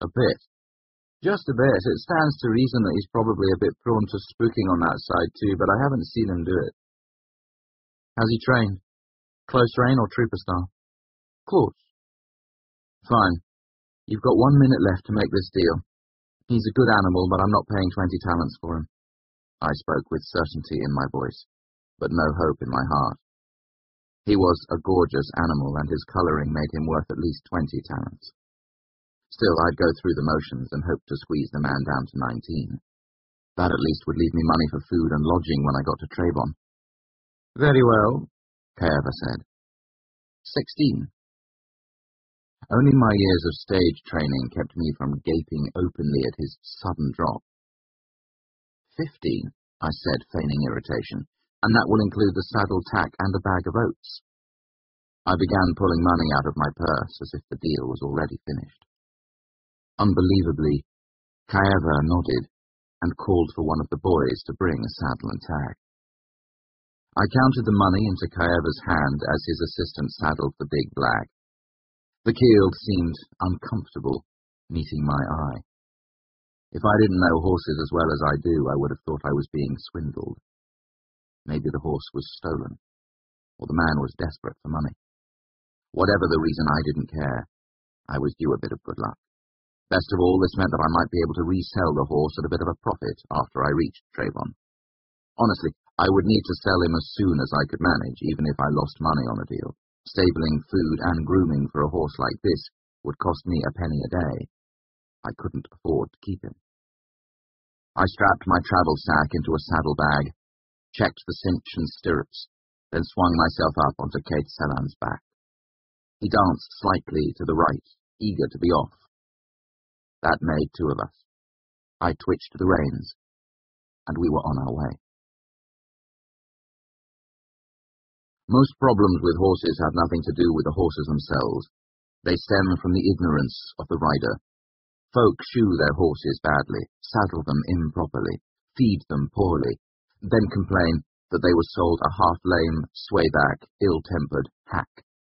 A bit. Just a bit. It stands to reason that he's probably a bit prone to spooking on that side too, but I haven't seen him do it. How's he trained? Close rein or trooper style? Close. Fine. You've got 1 minute left to make this deal. He's a good animal, but I'm not paying 20 talents for him. I spoke with certainty in my voice, but no hope in my heart. He was a gorgeous animal, and his colouring made him worth at least 20 talents. Still, I'd go through the motions and hope to squeeze the man down to 19. That at least would leave me money for food and lodging when I got to Trebon. Very well, Kaeva said. 16. Only my years of stage training kept me from gaping openly at his sudden drop. 15, I said, feigning irritation, and that will include the saddle tack and a bag of oats. I began pulling money out of my purse as if the deal was already finished. Unbelievably, Kaeva nodded and called for one of the boys to bring a saddle and tag. I counted the money into Kaeva's hand as his assistant saddled the big black. The Kield seemed uncomfortable, meeting my eye. If I didn't know horses as well as I do, I would have thought I was being swindled. Maybe the horse was stolen, or the man was desperate for money. Whatever the reason, I didn't care. I was due a bit of good luck. Best of all, this meant that I might be able to resell the horse at a bit of a profit after I reached Trebon. Honestly, I would need to sell him as soon as I could manage, even if I lost money on the deal. Stabling, food, and grooming for a horse like this would cost me a penny a day. I couldn't afford to keep him. I strapped my travel sack into a saddlebag, checked the cinch and stirrups, then swung myself up onto Kate Selan's back. He danced slightly to the right, eager to be off. That made two of us. I twitched the reins, and we were on our way. Most problems with horses have nothing to do with the horses themselves. They stem from the ignorance of the rider. Folk shoe their horses badly, saddle them improperly, feed them poorly, then complain that they were sold a half-lame, swayback, ill-tempered hack.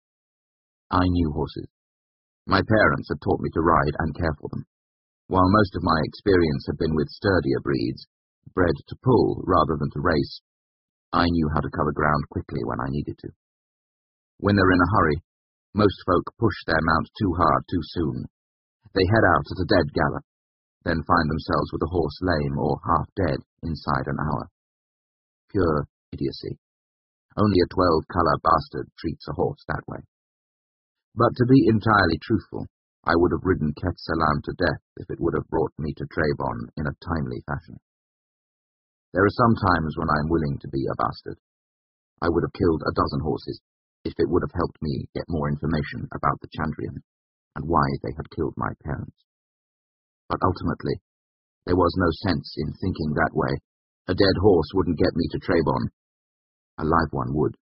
I knew horses. My parents had taught me to ride and care for them. While most of my experience had been with sturdier breeds, bred to pull rather than to race, I knew how to cover ground quickly when I needed to. When they're in a hurry, most folk push their mount too hard too soon. They head out at a dead gallop, then find themselves with a horse lame or half dead inside an hour. Pure idiocy. Only a 12-colour bastard treats a horse that way. But to be entirely truthful, I would have ridden Ket Selan to death if it would have brought me to Trebon in a timely fashion. There are some times when I am willing to be a bastard. I would have killed a dozen horses if it would have helped me get more information about the Chandrian and why they had killed my parents. But ultimately, there was no sense in thinking that way. A dead horse wouldn't get me to Trebon. A live one would.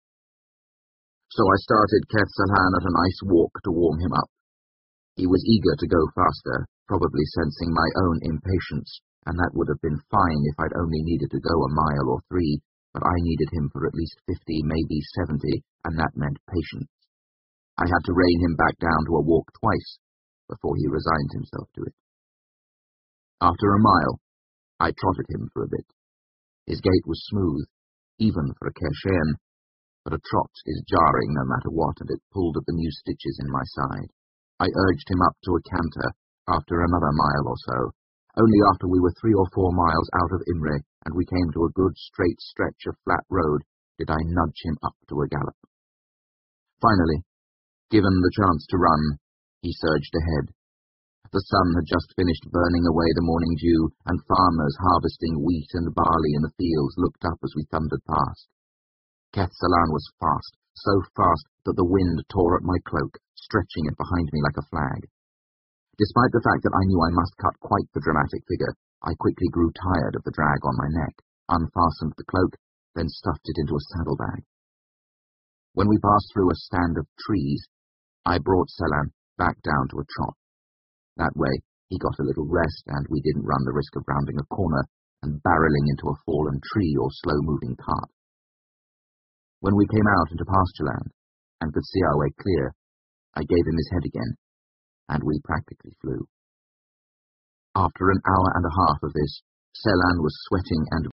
So I started Ket Selan at a nice walk to warm him up. He was eager to go faster, probably sensing my own impatience, and that would have been fine if I'd only needed to go a mile or 3, but I needed him for at least 50, maybe 70, and that meant patience. I had to rein him back down to a walk twice before he resigned himself to it. After a mile, I trotted him for a bit. His gait was smooth, even for a Keshen, but a trot is jarring no matter what, and it pulled at the new stitches in my side. I urged him up to a canter after another mile or so. Only after we were 3 or 4 miles out of Imre and we came to a good straight stretch of flat road did I nudge him up to a gallop. Finally, given the chance to run, he surged ahead. The sun had just finished burning away the morning dew, and farmers harvesting wheat and barley in the fields looked up as we thundered past. Ket Selan was fast, so fast that the wind tore at my cloak, stretching it behind me like a flag. Despite the fact that I knew I must cut quite the dramatic figure, I quickly grew tired of the drag on my neck, unfastened the cloak, then stuffed it into a saddlebag. When we passed through a stand of trees, I brought Selan back down to a trot. That way, he got a little rest, and we didn't run the risk of rounding a corner and barreling into a fallen tree or slow-moving cart. When we came out into pastureland and could see our way clear, I gave him his head again, and we practically flew. After an hour and a half of this, Selan was sweating and